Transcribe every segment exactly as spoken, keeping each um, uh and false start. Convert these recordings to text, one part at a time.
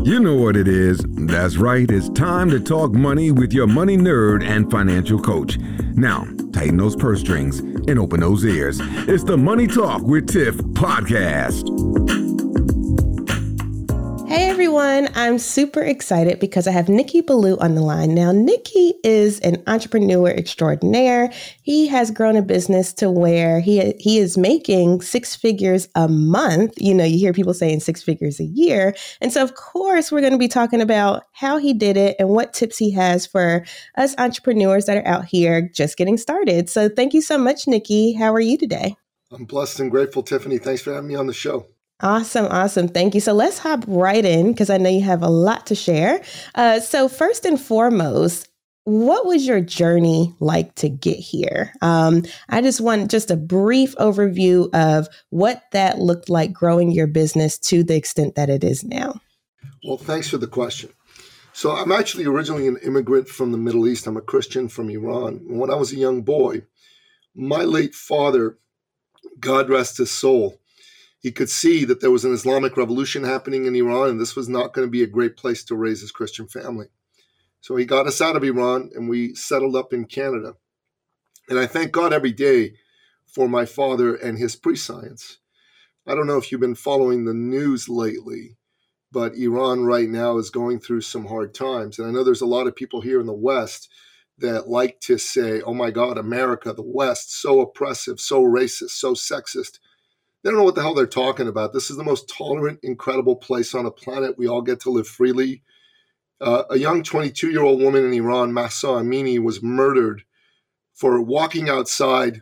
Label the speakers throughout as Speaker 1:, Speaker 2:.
Speaker 1: You know what it is. That's right. It's time to talk money with your money nerd and financial coach. Now, tighten those purse strings and open those ears. It's the Money Talk with Tiff podcast.
Speaker 2: Hey everyone, I'm super excited because I have Nikki Ballou on the line. Now, Nikki is an entrepreneur extraordinaire. He has grown a business to where he he is making six figures a month. You know, you hear people saying six figures a year. And so, of course, we're going to be talking about how he did it and what tips he has for us entrepreneurs that are out here just getting started. So thank you so much, Nikki. How are you today?
Speaker 3: I'm blessed and grateful, Tiffany. Thanks for having me on the show.
Speaker 2: Awesome. Awesome. Thank you. So let's hop right in because I know you have a lot to share. Uh, so first and foremost, what was your journey like to get here? Um, I just want just a brief overview of what that looked like growing your business to the extent that it is now.
Speaker 3: Well, thanks for the question. So I'm actually originally an immigrant from the Middle East. I'm a Christian from Iran. When I was a young boy, my late father, God rest his soul, he could see that there was an Islamic revolution happening in Iran, and this was not going to be a great place to raise his Christian family. So he got us out of Iran, and we settled up in Canada. And I thank God every day for my father and his prescience. I don't know if you've been following the news lately, but Iran right now is going through some hard times. And I know there's a lot of people here in the West that like to say, oh my God, America, the West, so oppressive, so racist, so sexist. They don't know what the hell they're talking about. This is the most tolerant, incredible place on the planet. We all get to live freely. Uh, a young twenty-two-year-old woman in Iran, Mahsa Amini, was murdered for walking outside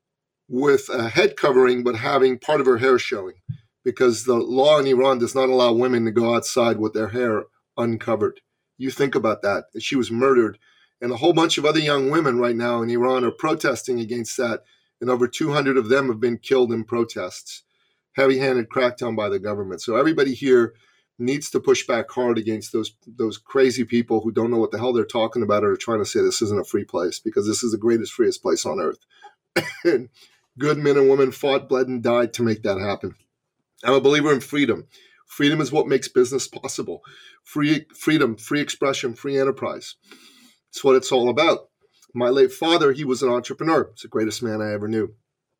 Speaker 3: with a head covering but having part of her hair showing, because the law in Iran does not allow women to go outside with their hair uncovered. You think about that. She was murdered. And a whole bunch of other young women right now in Iran are protesting against that. And over two hundred of them have been killed in protests. Heavy-handed crackdown by the government. So everybody here needs to push back hard against those those crazy people who don't know what the hell they're talking about or are trying to say this isn't a free place, because this is the greatest, freest place on earth. And good men and women fought, bled, and died to make that happen. I'm a believer in freedom. Freedom is what makes business possible. Free freedom, free expression, free enterprise. It's what it's all about. My late father, he was an entrepreneur. He's the greatest man I ever knew.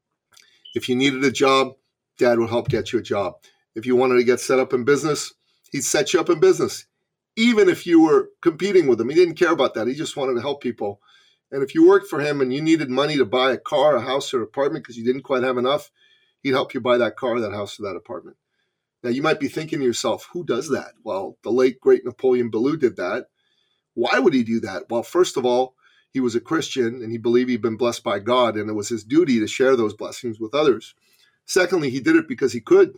Speaker 3: If you needed a job, Dad would help get you a job. If you wanted to get set up in business, he'd set you up in business. Even if you were competing with him, he didn't care about that. He just wanted to help people. And if you worked for him and you needed money to buy a car, a house, or an apartment because you didn't quite have enough, he'd help you buy that car, that house, or that apartment. Now, you might be thinking to yourself, who does that? Well, the late, great Napoleon Ballou did that. Why would he do that? Well, first of all, he was a Christian and he believed he'd been blessed by God, and it was his duty to share those blessings with others. Secondly, he did it because he could.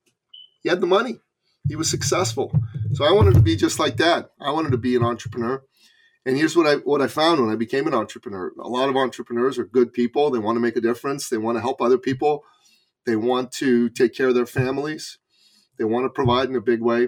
Speaker 3: He had the money. He was successful. So I wanted to be just like Dad. I wanted to be an entrepreneur. And here's what I what I found when I became an entrepreneur. A lot of entrepreneurs are good people. They want to make a difference. They want to help other people. They want to take care of their families. They want to provide in a big way.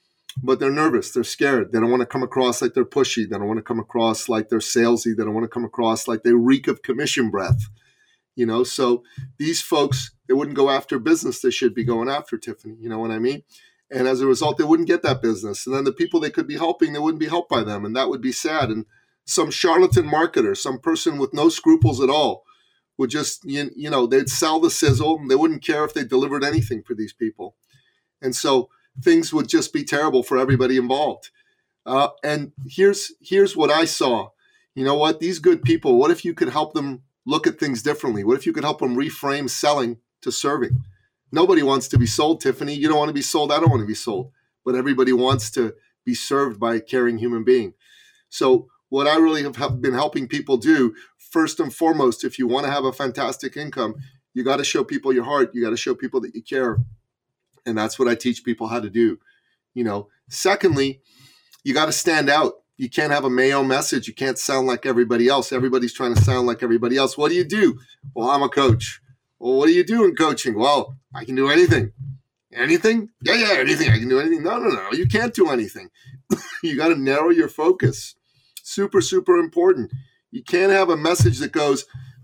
Speaker 3: But they're nervous. They're scared. They don't want to come across like they're pushy. They don't want to come across like they're salesy. They don't want to come across like they reek of commission breath. You know, so these folks, they wouldn't go after business they should be going after, Tiffany. You know what I mean? And as a result, they wouldn't get that business. And then the people they could be helping, they wouldn't be helped by them. And that would be sad. And some charlatan marketer, some person with no scruples at all would just, you, you know, they'd sell the sizzle. And they wouldn't care if they delivered anything for these people. And so things would just be terrible for everybody involved. Uh, and here's here's what I saw. You know what? These good people, what if you could help them look at things differently? What if you could help them reframe selling to serving? Nobody wants to be sold, Tiffany. You don't want to be sold. I don't want to be sold. But everybody wants to be served by a caring human being. So what I really have been helping people do, first and foremost, if you want to have a fantastic income, you got to show people your heart. You got to show people that you care. And that's what I teach people how to do. You know, secondly, you got to stand out. You can't have a Mayo message. You can't sound like everybody else. Everybody's trying to sound like everybody else. What do you do? Well, I'm a coach. Well, what do you do in coaching? Well, I can do anything. Anything? Yeah, yeah, anything. I can do anything. No, no, no. You can't do anything. You got to narrow your focus. Super, super important. You can't have a message that goes,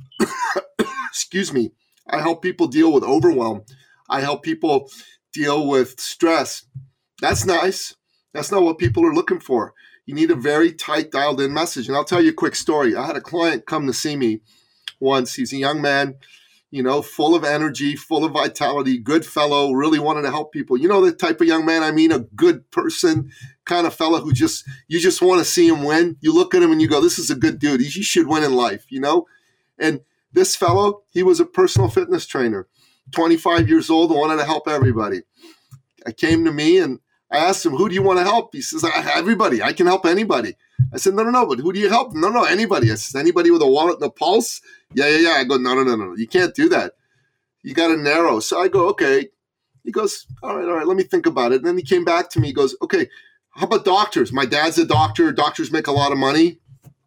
Speaker 3: excuse me, I help people deal with overwhelm. I help people deal with stress. That's nice. That's not what people are looking for. You need a very tight, dialed in message. And I'll tell you a quick story. I had a client come to see me once. He's a young man, you know, full of energy, full of vitality, good fellow, really wanted to help people. You know the type of young man I mean, a good person, kind of fellow who just, you just want to see him win. You look at him and you go, this is a good dude. He should win in life, you know? And this fellow, he was a personal fitness trainer, twenty-five years old, and wanted to help everybody. I came to me and I asked him, who do you want to help? He says, everybody. I can help anybody. I said, no, no, no, but who do you help? No, no, anybody. I said, anybody with a wallet and a pulse? Yeah, yeah, yeah. I go, no, no, no, no. You can't do that. You got to narrow. So I go, okay. He goes, all right, all right, let me think about it. And then he came back to me. He goes, okay, how about doctors? My dad's a doctor. Doctors make a lot of money.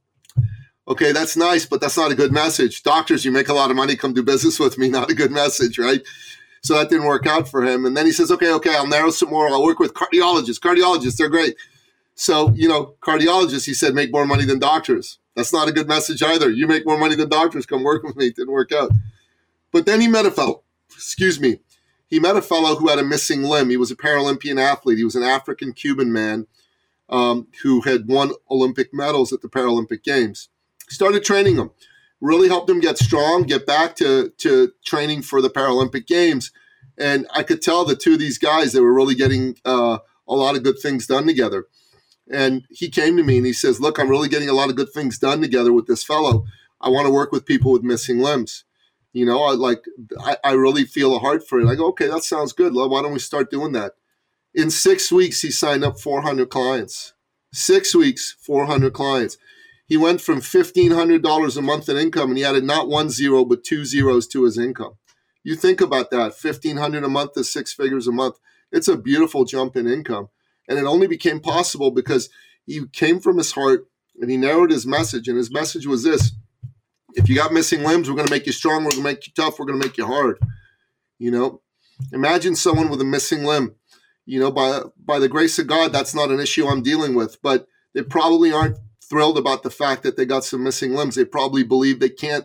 Speaker 3: Okay, that's nice, but that's not a good message. Doctors, you make a lot of money, come do business with me. Not a good message, right? So that didn't work out for him. And then he says, okay, okay, I'll narrow some more. I'll work with cardiologists. Cardiologists, they're great. So, you know, cardiologists, he said, make more money than doctors. That's not a good message either. You make more money than doctors. Come work with me. It didn't work out. But then he met a fellow, excuse me. He met a fellow who had a missing limb. He was a Paralympian athlete. He was an African-Cuban man um, who had won Olympic medals at the Paralympic Games. Started training him. Really helped him get strong, get back to, to training for the Paralympic Games. And I could tell the two of these guys, they were really getting uh, a lot of good things done together. And he came to me and he says, look, I'm really getting a lot of good things done together with this fellow. I want to work with people with missing limbs. You know, I like, I, I really feel a heart for it. I go, okay, that sounds good. Why don't we start doing that? In six weeks, he signed up four hundred clients. Six weeks, four hundred clients. He went from fifteen hundred dollars a month in income, and he added not one zero, but two zeros to his income. You think about that, fifteen hundred dollars a month to six figures a month. It's a beautiful jump in income. And it only became possible because he came from his heart and he narrowed his message. And his message was this: if you got missing limbs, we're going to make you strong. We're going to make you tough. We're going to make you hard. You know, imagine someone with a missing limb. You know, by, by the grace of God, that's not an issue I'm dealing with, but they probably aren't thrilled about the fact that they got some missing limbs. They probably believe they can't,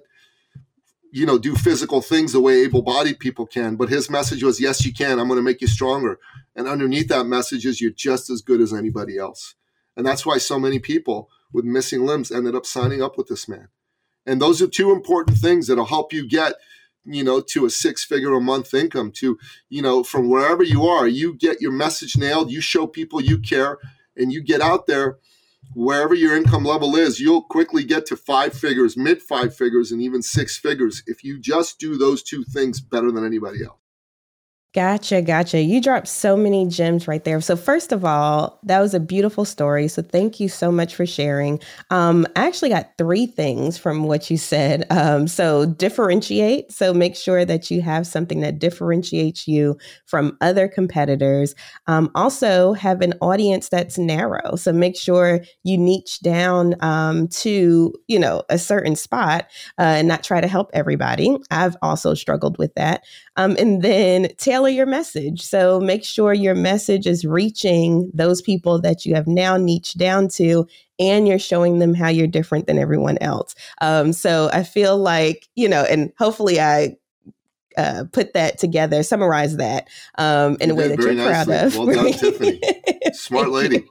Speaker 3: you know, do physical things the way able-bodied people can. But his message was, yes, you can. I'm going to make you stronger. And underneath that message is you're just as good as anybody else. And that's why so many people with missing limbs ended up signing up with this man. And those are two important things that'll help you get, you know, to a six-figure a month income, to, you know, from wherever you are, you get your message nailed, you show people you care, and you get out there. Wherever your income level is, you'll quickly get to five figures, mid five figures, and even six figures if you just do those two things better than anybody else.
Speaker 2: Gotcha, gotcha. You dropped so many gems right there. So first of all, that was a beautiful story. So thank you so much for sharing. Um, I actually got three things from what you said. Um, so differentiate. So make sure that you have something that differentiates you from other competitors. Um, also have an audience that's narrow. So make sure you niche down um, to, you know, a certain spot uh, and not try to help everybody. I've also struggled with that. Um, and then tailor your message. So make sure your message is reaching those people that you have now niched down to, and you're showing them how you're different than everyone else. Um, so I feel like, you know, and hopefully I uh, put that together, summarize that um, in you a way that you're nicely. Proud of.
Speaker 3: Well done, Tiffany. Smart lady.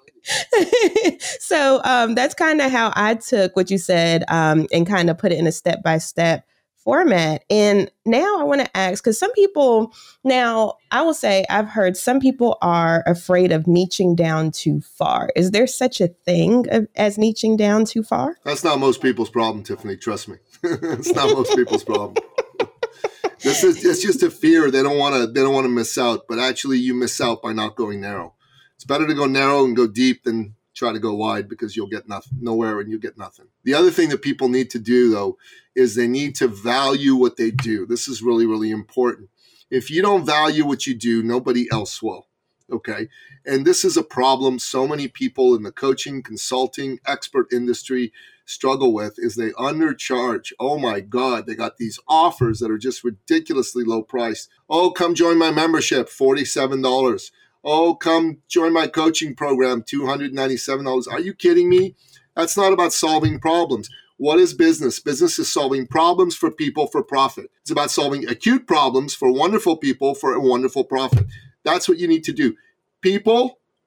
Speaker 2: So um, that's kind of how I took what you said um, and kind of put it in a step-by-step format. And now I want to ask, because some people, now I will say I've heard some people are afraid of niching down too far. Is there such a thing of, as niching down too far?
Speaker 3: That's not most people's problem, Tiffany. Trust me. It's not most people's problem. This is it's just a fear. They don't want to they don't want to miss out, but actually you miss out by not going narrow. It's better to go narrow and go deep than try to go wide, because you'll get nothing, nowhere, and you get nothing. The other thing that people need to do, though, is they need to value what they do. This is really, really important. If you don't value what you do, nobody else will, okay? And this is a problem so many people in the coaching, consulting, expert industry struggle with, is they undercharge. Oh my God, they got these offers that are just ridiculously low priced. Oh, come join my membership, forty-seven dollars. Oh, come join my coaching program, two hundred ninety-seven dollars. Are you kidding me? That's not about solving problems. What is business? Business is solving problems for people for profit. It's about solving acute problems for wonderful people for a wonderful profit. That's what you need to do. People,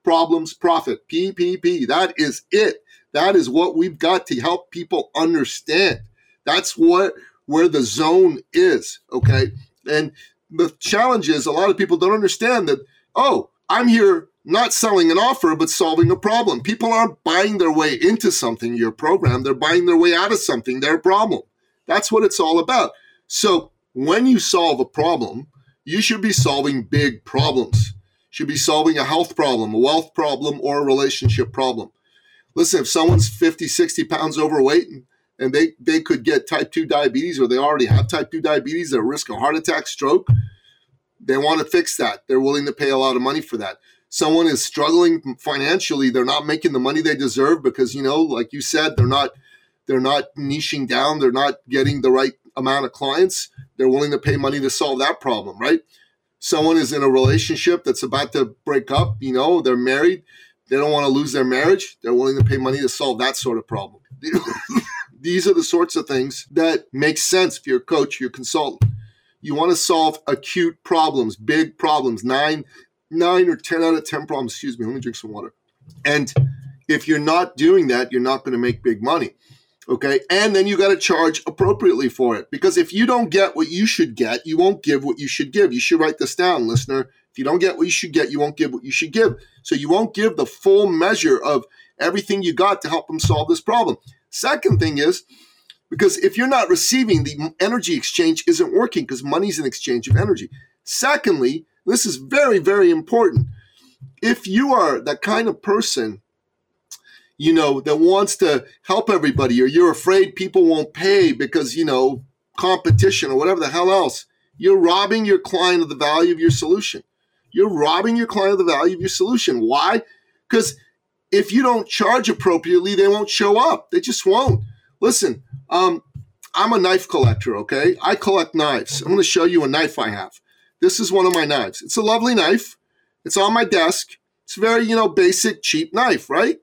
Speaker 3: problems, profit. P P P. That is it. That is what we've got to help people understand. That's what where the zone is, okay? And the challenge is a lot of people don't understand that, oh, I'm here not selling an offer, but solving a problem. People aren't buying their way into something, your program. They're buying their way out of something, their problem. That's what it's all about. So when you solve a problem, you should be solving big problems. You should be solving a health problem, a wealth problem, or a relationship problem. Listen, if someone's fifty, sixty pounds overweight and, and they, they could get type two diabetes, or they already have type two diabetes, they're at risk of heart attack, stroke, they want to fix that. They're willing to pay a lot of money for that. Someone is struggling financially. They're not making the money they deserve because, you know, like you said, they're not they're not niching down. They're not getting the right amount of clients. They're willing to pay money to solve that problem, right? Someone is in a relationship that's about to break up. You know, they're married. They don't want to lose their marriage. They're willing to pay money to solve that sort of problem. These are the sorts of things that make sense if you're a coach, you're a consultant. You want to solve acute problems, big problems, nine, nine or ten out of ten problems. Excuse me, let me drink some water. And if you're not doing that, you're not going to make big money. Okay. And then you got to charge appropriately for it. Because if you don't get what you should get, you won't give what you should give. You should write this down, listener. If you don't get what you should get, you won't give what you should give. So you won't give the full measure of everything you got to help them solve this problem. Second thing is, because if you're not receiving, the energy exchange isn't working because money's an exchange of energy. Secondly, this is very, very important. If you are that kind of person, you know, that wants to help everybody, or you're afraid people won't pay because, you know, competition or whatever the hell else, you're robbing your client of the value of your solution. You're robbing your client of the value of your solution. Why? Because if you don't charge appropriately, they won't show up. They just won't. Listen, um, I'm a knife collector, okay? I collect knives. I'm going to show you a knife I have. This is one of my knives. It's a lovely knife. It's on my desk. It's a very, you know, basic, cheap knife, right?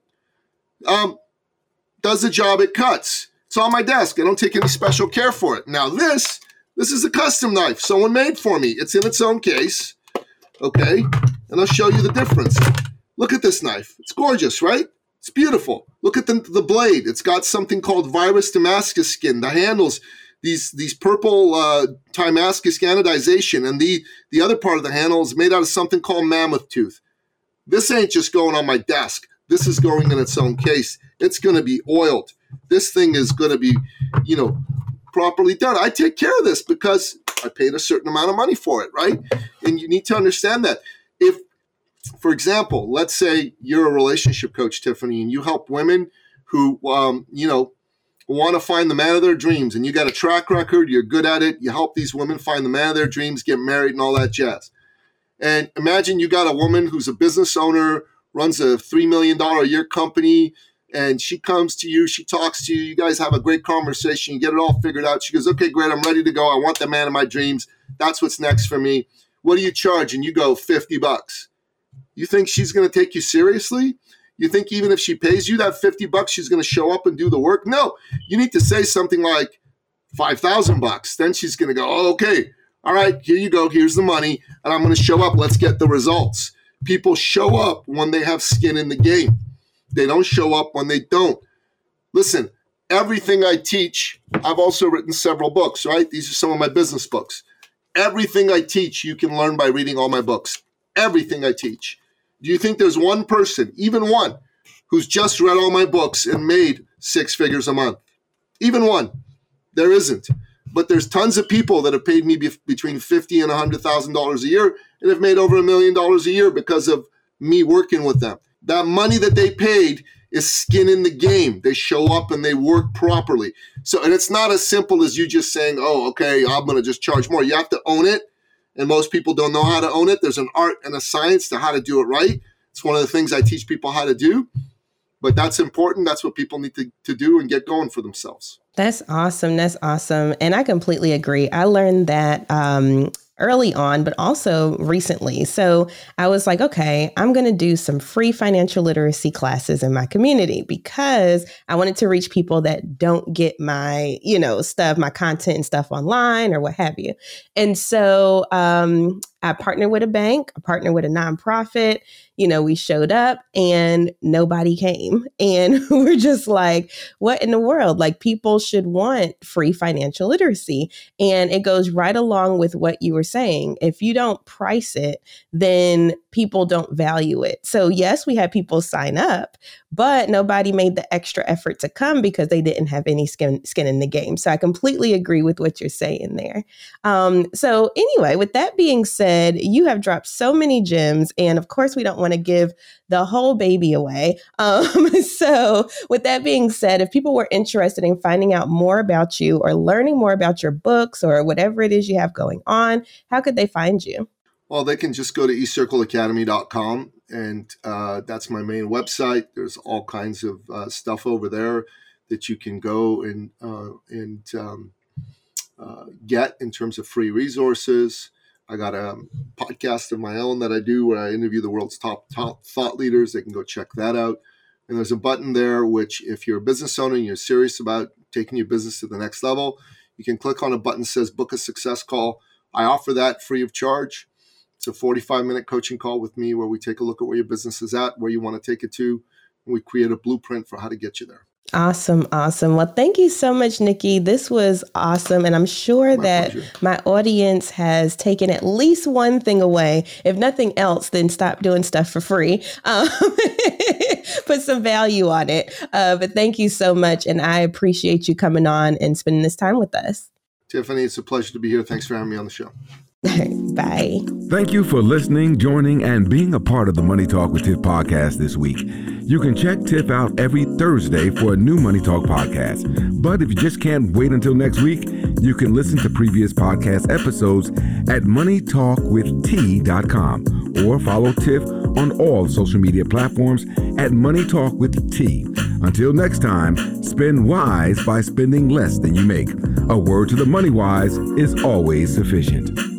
Speaker 3: Um, does the job it cuts. It's on my desk. I don't take any special care for it. Now this, this is a custom knife someone made for me. It's in its own case, okay? And I'll show you the difference. Look at this knife. It's gorgeous, right? It's beautiful. Look at the, the blade. It's got something called virus Damascus skin. The handles, these these purple uh, Damascus anodization, and the, the other part of the handle is made out of something called mammoth tooth. This ain't just going on my desk. This is going in its own case. It's going to be oiled. This thing is going to be, you know, properly done. I take care of this because I paid a certain amount of money for it, right? And you need to understand that. If, for example, let's say you're a relationship coach, Tiffany, and you help women who, um, you know, want to find the man of their dreams, and you got a track record, you're good at it, you help these women find the man of their dreams, get married and all that jazz. And imagine you got a woman who's a business owner, runs a three million dollars a year company, and she comes to you, she talks to you, you guys have a great conversation, you get it all figured out. She goes, okay, great, I'm ready to go. I want the man of my dreams. That's what's next for me. What do you charge? And you go, fifty bucks. You think she's going to take you seriously? You think even if she pays you that fifty bucks, she's going to show up and do the work? No, you need to say something like five thousand bucks. Then she's going to go, oh, okay, all right, here you go. Here's the money, and I'm going to show up. Let's get the results. People show up when they have skin in the game. They don't show up when they don't. Listen, everything I teach, I've also written several books, right? These are some of my business books. Everything I teach, you can learn by reading all my books. Everything I teach. Do you think there's one person, even one, who's just read all my books and made six figures a month? Even one. There isn't. But there's tons of people that have paid me be- between fifty thousand dollars and one hundred thousand dollars a year and have made over a million dollars a year because of me working with them. That money that they paid is skin in the game. They show up and they work properly. So, and it's not as simple as you just saying, oh, okay, I'm going to just charge more. You have to own it. And most people don't know how to own it. There's an art and a science to how to do it right. It's one of the things I teach people how to do. But that's important. That's what people need to, to do and get going for themselves.
Speaker 2: That's awesome. That's awesome. And I completely agree. I learned that um, early on, but also recently. So I was like, okay, I'm going to do some free financial literacy classes in my community because I wanted to reach people that don't get my, you know, stuff, my content and stuff online or what have you. And so um, I partnered with a bank, I partnered with a nonprofit. You know, we showed up and nobody came. And we're just like, what in the world? Like, people should want free financial literacy. And it goes right along with what you were saying. If you don't price it, then people don't value it. So yes, we had people sign up, but nobody made the extra effort to come because they didn't have any skin, skin in the game. So I completely agree with what you're saying there. Um, so anyway, with that being said, you have dropped so many gems. And of course, we don't want to give the whole baby away. Um, so with that being said, if people were interested in finding out more about you or learning more about your books or whatever it is you have going on, how could they find you?
Speaker 3: Well, they can just go to e circle academy dot com, and uh, that's my main website. There's all kinds of uh, stuff over there that you can go and uh, and um, uh, get in terms of free resources. I got a podcast of my own that I do where I interview the world's top, top thought leaders. They can go check that out. And there's a button there, which if you're a business owner and you're serious about taking your business to the next level, you can click on a button that says book a success call. I offer that free of charge. It's a forty-five minute coaching call with me where we take a look at where your business is at, where you want to take it to, and we create a blueprint for how to get you there.
Speaker 2: Awesome. Awesome. Well, thank you so much, Nikki. This was awesome. And I'm sure
Speaker 3: My
Speaker 2: that
Speaker 3: pleasure.
Speaker 2: my audience has taken at least one thing away. If nothing else, then stop doing stuff for free. Um, put some value on it. Uh, but thank you so much. And I appreciate you coming on and spending this time with us.
Speaker 3: Tiffany, it's a pleasure to be here. Thanks for having me on the show.
Speaker 2: Bye.
Speaker 1: Thank you for listening, joining, and being a part of the Money Talk with Tiff podcast this week. You can check Tiff out every Thursday for a new Money Talk podcast. But if you just can't wait until next week, you can listen to previous podcast episodes at money talk with t dot com or follow Tiff on all social media platforms at Money Talk with T. Until next time, spend wise by spending less than you make. A word to the money wise is always sufficient.